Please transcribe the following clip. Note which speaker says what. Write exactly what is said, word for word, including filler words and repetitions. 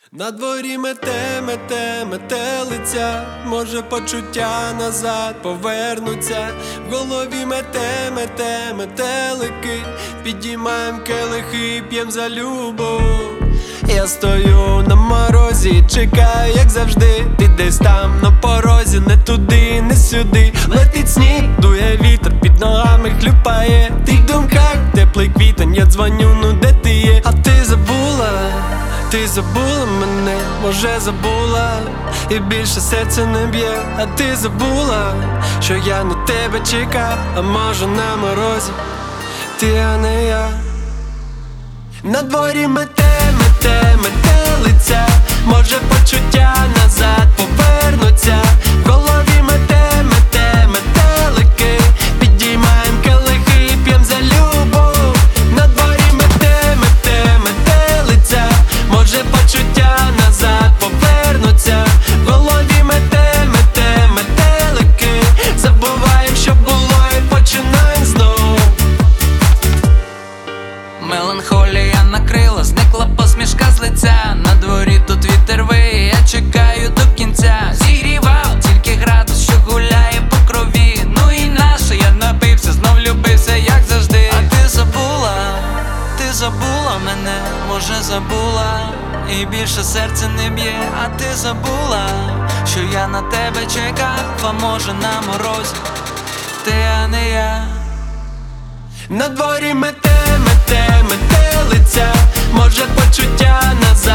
Speaker 1: На дворі мете, мете, метелиця, може почуття назад повернуться. В голові мете, мете, метелики, підіймаєм келихи, п'єм за любов. Я стою на морозі, чекаю, як завжди. Ти десь там на порозі, не туди, не сюди. Летить сніг, дує вітер, під ногами хлюпає. Ти в думках, теплий квітень, я дзвоню, ну де ти є? А ти забула, ти забула мене, може забула, і більше серце не б'є. А ти забула, що я на тебе чекав, а може на морозі, ти, а не я. На дворі мете, мете, метелиця, може почуття назад повернуться. В голові мете, мете, метелики, підіймаєм келихи, п'єм за любов. На дворі мете, мете, метелиця, може почуття назад повернуться. В голові мете, мете, метелики, забуваєм, що було, і починаєм знов.
Speaker 2: Меланхолія накрила, зникла посмішка з лиця. На дворі тут вітер виє, я чекаю до кінця. Зігрівав тільки градус, що гуляє по крові. Ну і наше, я напився, знов любився, як завжди. А ти забула, ти забула мене, може забула, і більше серце не б'є. А ти забула, що я на тебе чекав, а може на морозі, ти, а не я.
Speaker 1: На дворі мете, мете, метелиця, може почуття назад